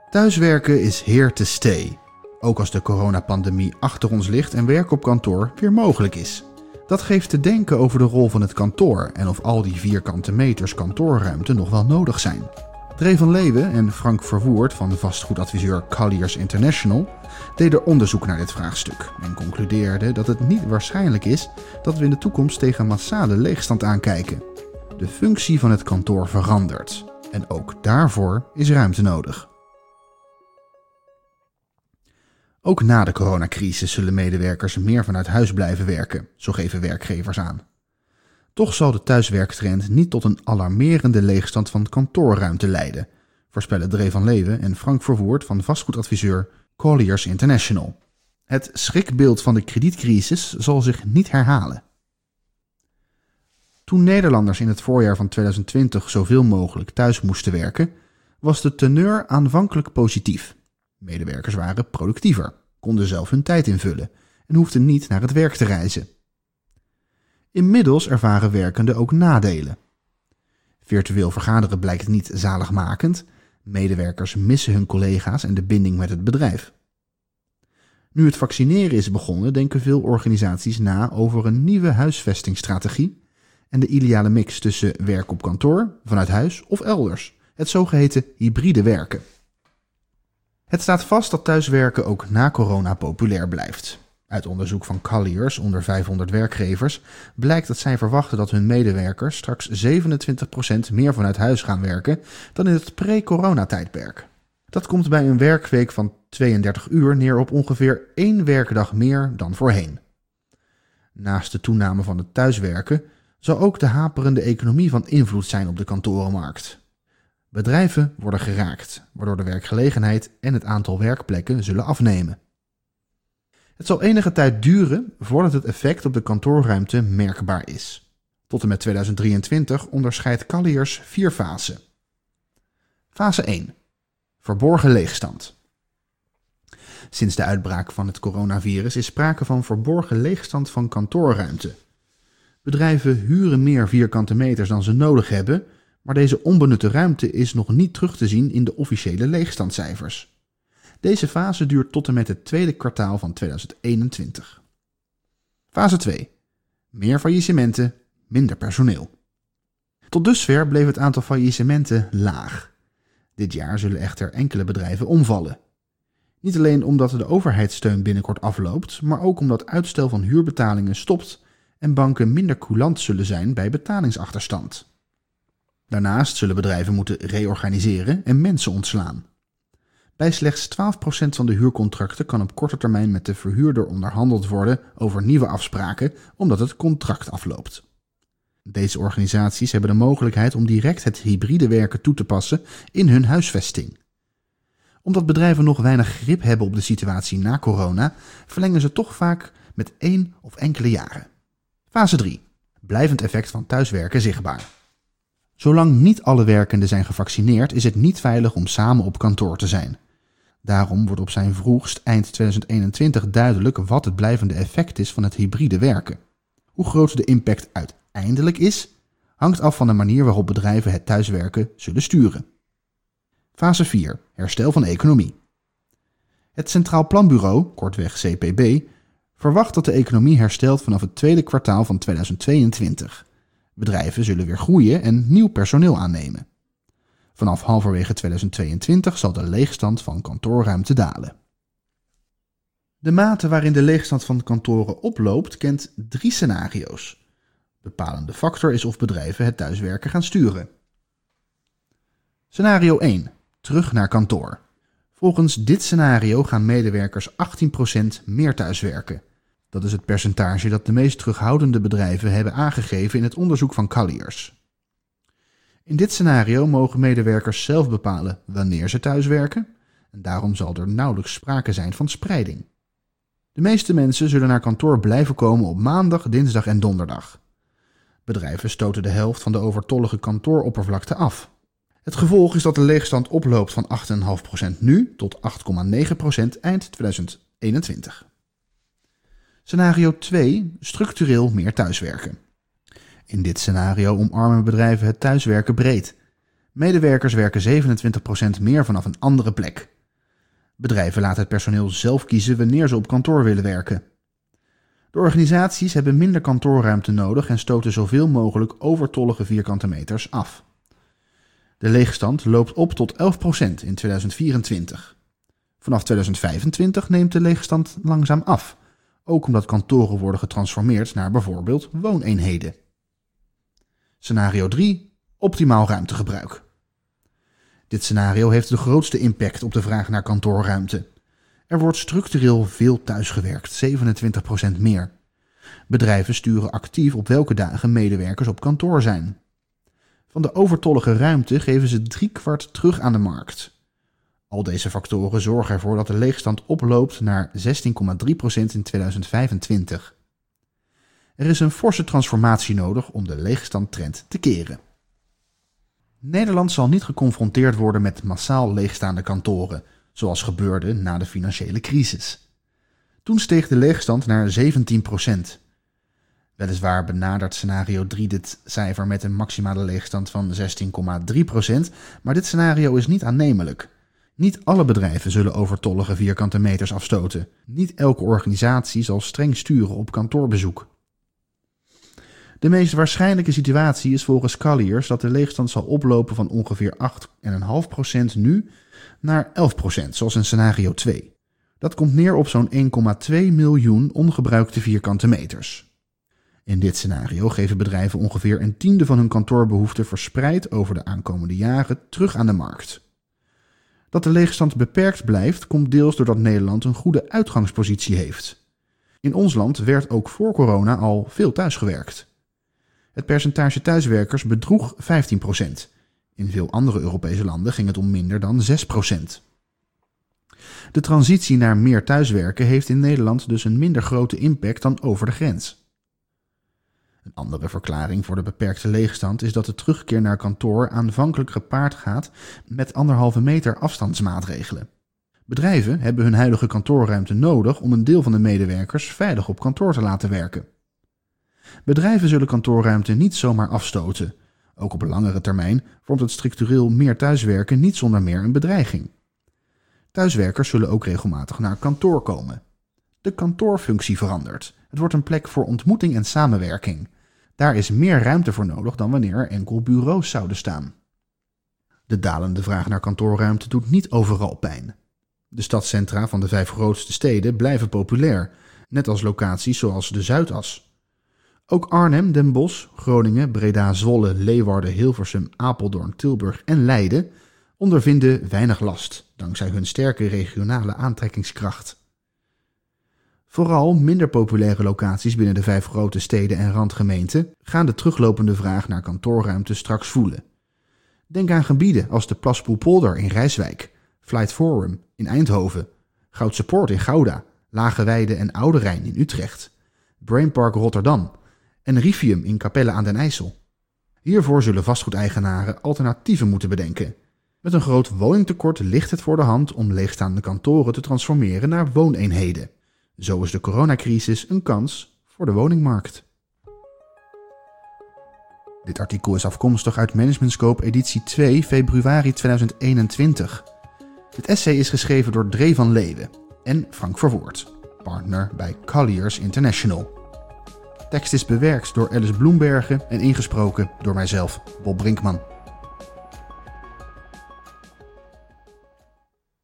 Thuiswerken is here to stay. Ook als de coronapandemie achter ons ligt en werk op kantoor weer mogelijk is. Dat geeft te denken over de rol van het kantoor en of al die vierkante meters kantoorruimte nog wel nodig zijn. Dre van Leeuwen en Frank Verwoerd van vastgoedadviseur Colliers International deden onderzoek naar dit vraagstuk en concludeerden dat het niet waarschijnlijk is dat we in de toekomst tegen massale leegstand aankijken. De functie van het kantoor verandert en ook daarvoor is ruimte nodig. Ook na de coronacrisis zullen medewerkers meer vanuit huis blijven werken, zo geven werkgevers aan. Toch zal de thuiswerktrend niet tot een alarmerende leegstand van kantoorruimte leiden, voorspellen Dre van Leeuwen en Frank Verwoerd van vastgoedadviseur Colliers International. Het schrikbeeld van de kredietcrisis zal zich niet herhalen. Toen Nederlanders in het voorjaar van 2020 zoveel mogelijk thuis moesten werken, was de teneur aanvankelijk positief. Medewerkers waren productiever, konden zelf hun tijd invullen en hoefden niet naar het werk te reizen. Inmiddels ervaren werkenden ook nadelen. Virtueel vergaderen blijkt niet zaligmakend. Medewerkers missen hun collega's en de binding met het bedrijf. Nu het vaccineren is begonnen, denken veel organisaties na over een nieuwe huisvestingsstrategie en de ideale mix tussen werk op kantoor, vanuit huis of elders, het zogeheten hybride werken. Het staat vast dat thuiswerken ook na corona populair blijft. Uit onderzoek van Colliers onder 500 werkgevers blijkt dat zij verwachten dat hun medewerkers straks 27% meer vanuit huis gaan werken dan in het pre-corona-tijdperk. Dat komt bij een werkweek van 32 uur neer op ongeveer 1 werkdag meer dan voorheen. Naast de toename van het thuiswerken zal ook de haperende economie van invloed zijn op de kantorenmarkt. Bedrijven worden geraakt, waardoor de werkgelegenheid en het aantal werkplekken zullen afnemen. Het zal enige tijd duren voordat het effect op de kantoorruimte merkbaar is. Tot en met 2023 onderscheidt Colliers 4 fasen. Fase 1. Verborgen leegstand. Sinds de uitbraak van het coronavirus is sprake van verborgen leegstand van kantoorruimte. Bedrijven huren meer vierkante meters dan ze nodig hebben, maar deze onbenutte ruimte is nog niet terug te zien in de officiële leegstandcijfers. Deze fase duurt tot en met het tweede kwartaal van 2021. Fase 2. Meer faillissementen, minder personeel. Tot dusver bleef het aantal faillissementen laag. Dit jaar zullen echter enkele bedrijven omvallen. Niet alleen omdat de overheidssteun binnenkort afloopt, maar ook omdat uitstel van huurbetalingen stopt en banken minder coulant zullen zijn bij betalingsachterstand. Daarnaast zullen bedrijven moeten reorganiseren en mensen ontslaan. Bij slechts 12% van de huurcontracten kan op korte termijn met de verhuurder onderhandeld worden over nieuwe afspraken, omdat het contract afloopt. Deze organisaties hebben de mogelijkheid om direct het hybride werken toe te passen in hun huisvesting. Omdat bedrijven nog weinig grip hebben op de situatie na corona, verlengen ze toch vaak met 1 of enkele jaren. Fase 3. Blijvend effect van thuiswerken zichtbaar. Zolang niet alle werkenden zijn gevaccineerd, is het niet veilig om samen op kantoor te zijn. Daarom wordt op zijn vroegst eind 2021 duidelijk wat het blijvende effect is van het hybride werken. Hoe groot de impact uiteindelijk is, hangt af van de manier waarop bedrijven het thuiswerken zullen sturen. Fase 4. Herstel van economie. Het Centraal Planbureau, kortweg CPB, verwacht dat de economie herstelt vanaf het tweede kwartaal van 2022. Bedrijven zullen weer groeien en nieuw personeel aannemen. Vanaf halverwege 2022 zal de leegstand van kantoorruimte dalen. De mate waarin de leegstand van kantoren oploopt kent 3 scenario's. Bepalende factor is of bedrijven het thuiswerken gaan sturen. Scenario 1. Terug naar kantoor. Volgens dit scenario gaan medewerkers 18% meer thuiswerken. Dat is het percentage dat de meest terughoudende bedrijven hebben aangegeven in het onderzoek van Colliers. In dit scenario mogen medewerkers zelf bepalen wanneer ze thuiswerken en daarom zal er nauwelijks sprake zijn van spreiding. De meeste mensen zullen naar kantoor blijven komen op maandag, dinsdag en donderdag. Bedrijven stoten de helft van de overtollige kantooroppervlakte af. Het gevolg is dat de leegstand oploopt van 8,5% nu tot 8,9% eind 2021. Scenario 2. Structureel meer thuiswerken. In dit scenario omarmen bedrijven het thuiswerken breed. Medewerkers werken 27% meer vanaf een andere plek. Bedrijven laten het personeel zelf kiezen wanneer ze op kantoor willen werken. De organisaties hebben minder kantoorruimte nodig en stoten zoveel mogelijk overtollige vierkante meters af. De leegstand loopt op tot 11% in 2024. Vanaf 2025 neemt de leegstand langzaam af, ook omdat kantoren worden getransformeerd naar bijvoorbeeld wooneenheden. Scenario 3. Optimaal ruimtegebruik. Dit scenario heeft de grootste impact op de vraag naar kantoorruimte. Er wordt structureel veel thuisgewerkt, 27% meer. Bedrijven sturen actief op welke dagen medewerkers op kantoor zijn. Van de overtollige ruimte geven ze 3/4 terug aan de markt. Al deze factoren zorgen ervoor dat de leegstand oploopt naar 16,3% in 2025. Er is een forse transformatie nodig om de leegstandtrend te keren. Nederland zal niet geconfronteerd worden met massaal leegstaande kantoren, zoals gebeurde na de financiële crisis. Toen steeg de leegstand naar 17%. Weliswaar benadert scenario 3 dit cijfer met een maximale leegstand van 16,3%, maar dit scenario is niet aannemelijk. Niet alle bedrijven zullen overtollige vierkante meters afstoten. Niet elke organisatie zal streng sturen op kantoorbezoek. De meest waarschijnlijke situatie is volgens Colliers dat de leegstand zal oplopen van ongeveer 8,5% nu naar 11%, zoals in scenario 2. Dat komt neer op zo'n 1,2 miljoen ongebruikte vierkante meters. In dit scenario geven bedrijven ongeveer 1/10 van hun kantoorbehoeften verspreid over de aankomende jaren terug aan de markt. Dat de leegstand beperkt blijft, komt deels doordat Nederland een goede uitgangspositie heeft. In ons land werd ook voor corona al veel thuisgewerkt. Het percentage thuiswerkers bedroeg 15%. In veel andere Europese landen ging het om minder dan 6%. De transitie naar meer thuiswerken heeft in Nederland dus een minder grote impact dan over de grens. Een andere verklaring voor de beperkte leegstand is dat de terugkeer naar kantoor aanvankelijk gepaard gaat met 1,5 meter afstandsmaatregelen. Bedrijven hebben hun huidige kantoorruimte nodig om een deel van de medewerkers veilig op kantoor te laten werken. Bedrijven zullen kantoorruimte niet zomaar afstoten. Ook op langere termijn vormt het structureel meer thuiswerken niet zonder meer een bedreiging. Thuiswerkers zullen ook regelmatig naar kantoor komen. De kantoorfunctie verandert. Het wordt een plek voor ontmoeting en samenwerking. Daar is meer ruimte voor nodig dan wanneer er enkel bureaus zouden staan. De dalende vraag naar kantoorruimte doet niet overal pijn. De stadscentra van de 5 grootste steden blijven populair, net als locaties zoals de Zuidas. Ook Arnhem, Den Bosch, Groningen, Breda, Zwolle, Leeuwarden, Hilversum, Apeldoorn, Tilburg en Leiden ondervinden weinig last, dankzij hun sterke regionale aantrekkingskracht. Vooral minder populaire locaties binnen de 5 grote steden en randgemeenten gaan de teruglopende vraag naar kantoorruimte straks voelen. Denk aan gebieden als de Plaspoelpolder in Rijswijk, Flight Forum in Eindhoven, Goudse Poort in Gouda, Lage Weide en Oude Rijn in Utrecht, Brainpark Rotterdam en Rivium in Capelle aan den IJssel. Hiervoor zullen vastgoedeigenaren alternatieven moeten bedenken. Met een groot woningtekort ligt het voor de hand om leegstaande kantoren te transformeren naar wooneenheden. Zo is de coronacrisis een kans voor de woningmarkt. Dit artikel is afkomstig uit Management Scope editie 2 februari 2021. Dit essay is geschreven door Dree van Leeuwen en Frank Verwoerd, partner bij Colliers International. Tekst is bewerkt door Alice Bloembergen en ingesproken door mijzelf, Bob Brinkman.